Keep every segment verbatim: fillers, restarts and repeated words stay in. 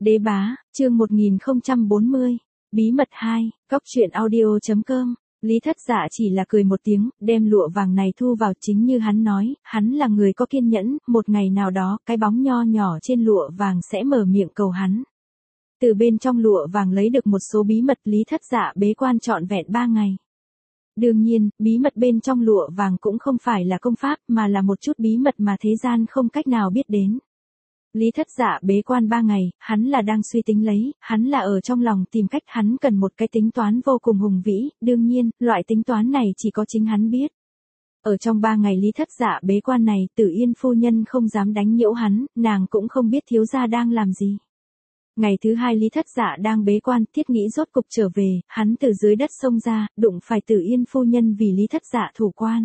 Đế bá, chương một nghìn không trăm bốn mươi, bí mật hai, cóc truyện audio.com. Lý Thất Dạ chỉ là cười một tiếng, đem lụa vàng này thu vào. Chính như hắn nói, hắn là người có kiên nhẫn, một ngày nào đó, cái bóng nho nhỏ trên lụa vàng sẽ mở miệng cầu hắn. Từ bên trong lụa vàng lấy được một số bí mật. Lý Thất Dạ bế quan trọn vẹn ba ngày. Đương nhiên, bí mật bên trong lụa vàng cũng không phải là công pháp, mà là một chút bí mật mà thế gian không cách nào biết đến. Lý Thất Dạ bế quan ba ngày, hắn là đang suy tính lấy, hắn là ở trong lòng tìm cách, hắn cần một cái tính toán vô cùng hùng vĩ, đương nhiên, loại tính toán này chỉ có chính hắn biết. Ở trong ba ngày Lý Thất Dạ bế quan này, Tử Yên phu nhân không dám đánh nhiễu hắn, nàng cũng không biết thiếu gia đang làm gì. Ngày thứ hai Lý Thất Dạ đang bế quan, Thiết Nghĩ rốt cục trở về, hắn từ dưới đất xông ra, đụng phải Tử Yên phu nhân vì Lý Thất Dạ thủ quan.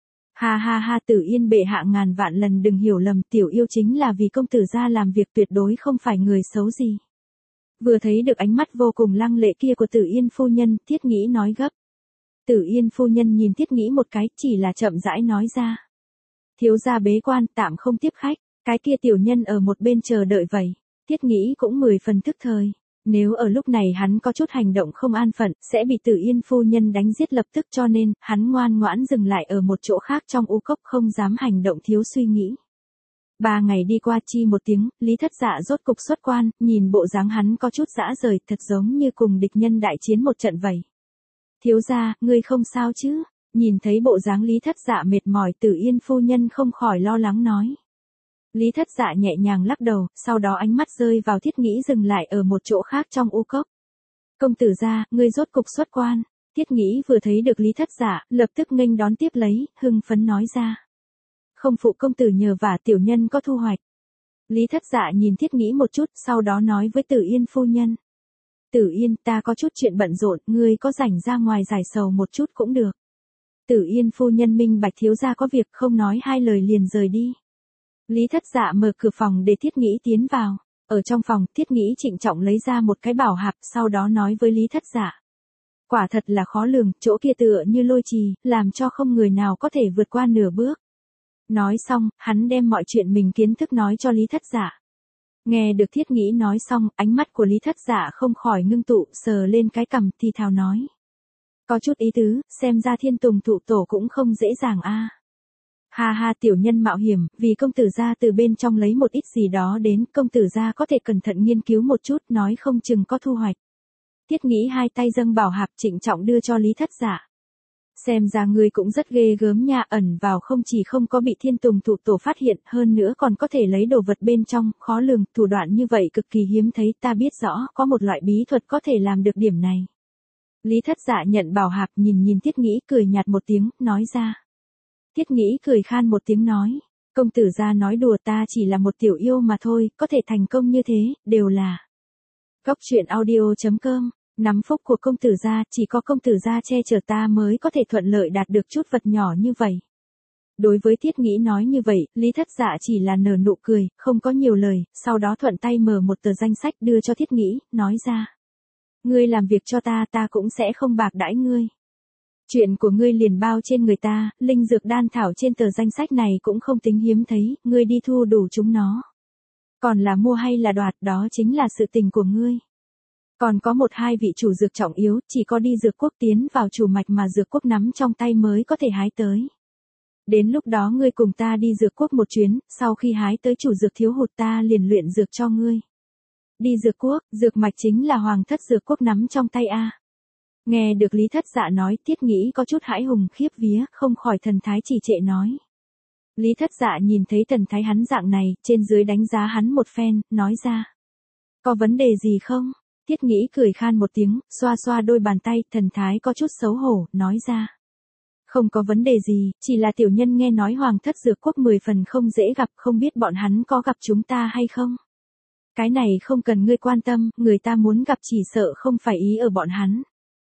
Ha ha ha, Tử Yên bệ hạ ngàn vạn lần đừng hiểu lầm, tiểu yêu chính là vì công tử gia làm việc, tuyệt đối không phải người xấu gì. Vừa thấy được ánh mắt vô cùng lăng lệ kia của Tử Yên phu nhân, Thiết Nghĩ nói gấp. Tử Yên phu nhân nhìn Thiết Nghĩ một cái, chỉ là chậm rãi nói ra. Thiếu gia bế quan, tạm không tiếp khách, cái kia tiểu nhân ở một bên chờ đợi vậy. Thiết Nghĩ cũng mười phần tức thời. Nếu ở lúc này hắn có chút hành động không an phận, sẽ bị Tử Yên phu nhân đánh giết lập tức, cho nên, hắn ngoan ngoãn dừng lại ở một chỗ khác trong u cốc, không dám hành động thiếu suy nghĩ. Ba ngày đi qua, chi một tiếng, Lý Thất Dạ rốt cục xuất quan, nhìn bộ dáng hắn có chút dã rời, thật giống như cùng địch nhân đại chiến một trận vậy. Thiếu gia, ngươi không sao chứ? Nhìn thấy bộ dáng Lý Thất Dạ mệt mỏi, Tử Yên phu nhân không khỏi lo lắng nói. Lý Thất Dạ nhẹ nhàng lắc đầu, sau đó ánh mắt rơi vào Thiết Nghĩ dừng lại ở một chỗ khác trong u cốc. Công tử gia, ngươi rốt cục xuất quan. Thiết Nghĩ vừa thấy được Lý Thất Dạ, lập tức nghênh đón tiếp lấy, hưng phấn nói ra. Không phụ công tử nhờ vả, tiểu nhân có thu hoạch. Lý Thất Dạ nhìn Thiết Nghĩ một chút, sau đó nói với Tử Yên phu nhân. Tử Yên, ta có chút chuyện bận rộn, ngươi có rảnh ra ngoài giải sầu một chút cũng được. Tử Yên phu nhân minh bạch thiếu gia có việc, không nói hai lời liền rời đi. Lý Thất Dạ mở cửa phòng để Thiết Nghĩ tiến vào. Ở trong phòng, Thiết Nghĩ trịnh trọng lấy ra một cái bảo hạp, sau đó nói với Lý Thất Dạ. Quả thật là khó lường, chỗ kia tựa như lôi trì, làm cho không người nào có thể vượt qua nửa bước. Nói xong, hắn đem mọi chuyện mình kiến thức nói cho Lý Thất Dạ. Nghe được Thiết Nghĩ nói xong, ánh mắt của Lý Thất Dạ không khỏi ngưng tụ, sờ lên cái cằm, thì thào nói. Có chút ý tứ, xem ra Thiên Tùng Thụ Tổ cũng không dễ dàng a. Ha ha, tiểu nhân mạo hiểm, vì công tử gia từ bên trong lấy một ít gì đó đến, công tử gia có thể cẩn thận nghiên cứu một chút, nói không chừng có thu hoạch. Thiết Nghĩ hai tay dâng bảo hạp trịnh trọng đưa cho Lý Thất Dạ. Xem ra ngươi cũng rất ghê gớm nha, ẩn vào không chỉ không có bị Thiên Tùng Thụ Tổ phát hiện, hơn nữa còn có thể lấy đồ vật bên trong, khó lường, thủ đoạn như vậy cực kỳ hiếm thấy, ta biết rõ, có một loại bí thuật có thể làm được điểm này. Lý Thất Dạ nhận bảo hạp, nhìn nhìn Thiết Nghĩ, cười nhạt một tiếng, nói ra. Thiết Nghĩ cười khan một tiếng nói, công tử gia nói đùa, ta chỉ là một tiểu yêu mà thôi, có thể thành công như thế, đều là. Cóc truyện audio.com, nắm phúc của công tử gia, chỉ có công tử gia che chở ta mới có thể thuận lợi đạt được chút vật nhỏ như vậy. Đối với Thiết Nghĩ nói như vậy, Lý Thất Dạ chỉ là nở nụ cười, không có nhiều lời, sau đó thuận tay mở một tờ danh sách đưa cho Thiết Nghĩ, nói ra. Ngươi làm việc cho ta, ta cũng sẽ không bạc đãi ngươi. Chuyện của ngươi liền bao trên người ta, linh dược đan thảo trên tờ danh sách này cũng không tính hiếm thấy, ngươi đi thu đủ chúng nó. Còn là mua hay là đoạt, đó chính là sự tình của ngươi. Còn có một hai vị chủ dược trọng yếu, chỉ có đi dược quốc tiến vào chủ mạch mà dược quốc nắm trong tay mới có thể hái tới. Đến lúc đó ngươi cùng ta đi dược quốc một chuyến, sau khi hái tới chủ dược thiếu hụt ta liền luyện dược cho ngươi. Đi dược quốc, dược mạch chính là hoàng thất dược quốc nắm trong tay a. Nghe được Lý Thất Dạ nói, Thiết Nghĩ có chút hãi hùng khiếp vía, không khỏi thần thái trì trệ nói. Lý Thất Dạ nhìn thấy thần thái hắn dạng này, trên dưới đánh giá hắn một phen, nói ra. Có vấn đề gì không? Thiết Nghĩ cười khan một tiếng, xoa xoa đôi bàn tay, thần thái có chút xấu hổ, nói ra. Không có vấn đề gì, chỉ là tiểu nhân nghe nói hoàng thất dược quốc mười phần không dễ gặp, không biết bọn hắn có gặp chúng ta hay không? Cái này không cần ngươi quan tâm, người ta muốn gặp chỉ sợ không phải ý ở bọn hắn.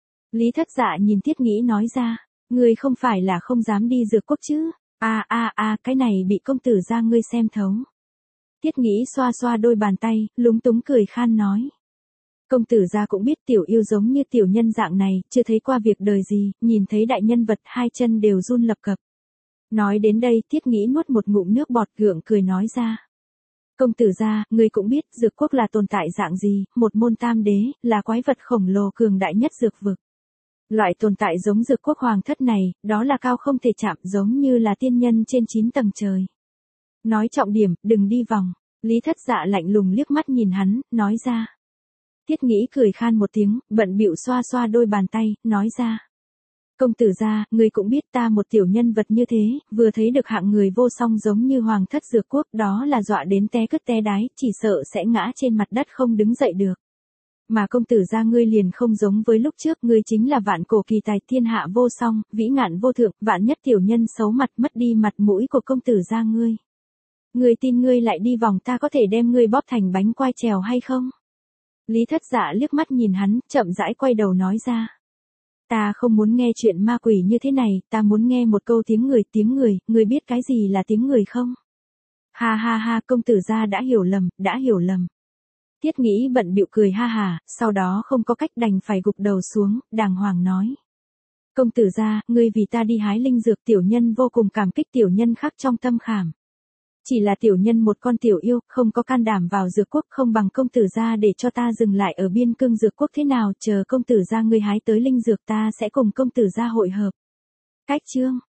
Lý Thất Dạ nhìn Thiết Nghĩ nói ra, ngươi không phải là không dám đi dược quốc chứ? A a a, cái này bị công tử gia ngươi xem thấu. Thiết Nghĩ xoa xoa đôi bàn tay, lúng túng cười khan nói. Công tử gia cũng biết tiểu yêu giống như tiểu nhân dạng này, chưa thấy qua việc đời gì, nhìn thấy đại nhân vật hai chân đều run lập cập. Nói đến đây, Thiết Nghĩ nuốt một ngụm nước bọt, gượng cười nói ra. Công tử gia, ngươi cũng biết dược quốc là tồn tại dạng gì, một môn tam đế, là quái vật khổng lồ cường đại nhất dược vực. Loại tồn tại giống dược quốc hoàng thất này, đó là cao không thể chạm, giống như là tiên nhân trên chín tầng trời. Nói trọng điểm, đừng đi vòng. Lý Thất Dạ lạnh lùng liếc mắt nhìn hắn, nói ra. Thiết Nghĩ cười khan một tiếng, bận bịu xoa xoa đôi bàn tay, nói ra. Công tử gia, ngươi cũng biết ta một tiểu nhân vật như thế, vừa thấy được hạng người vô song giống như hoàng thất dược quốc, đó là dọa đến té cứt té đái, chỉ sợ sẽ ngã trên mặt đất không đứng dậy được. Mà công tử gia ngươi liền không giống với lúc trước, ngươi chính là vạn cổ kỳ tài, thiên hạ vô song, vĩ ngạn vô thượng, vạn nhất tiểu nhân xấu mặt, mất đi mặt mũi của công tử gia ngươi. Ngươi tin ngươi lại đi vòng, ta có thể đem ngươi bóp thành bánh quai trèo hay không? Lý Thất Dạ liếc mắt nhìn hắn, chậm rãi quay đầu nói ra. Ta không muốn nghe chuyện ma quỷ như thế này, ta muốn nghe một câu tiếng người, tiếng người, ngươi biết cái gì là tiếng người không? Ha ha ha, công tử gia đã hiểu lầm, đã hiểu lầm. Thiết Nghĩ bận bịu cười ha hà, sau đó không có cách đành phải gục đầu xuống, đàng hoàng nói. Công tử gia, ngươi vì ta đi hái linh dược, tiểu nhân vô cùng cảm kích, tiểu nhân khắc trong tâm khảm. Chỉ là tiểu nhân một con tiểu yêu, không có can đảm vào dược quốc, không bằng công tử gia để cho ta dừng lại ở biên cương dược quốc thế nào, chờ công tử gia ngươi hái tới linh dược ta sẽ cùng công tử gia hội hợp. Cách chương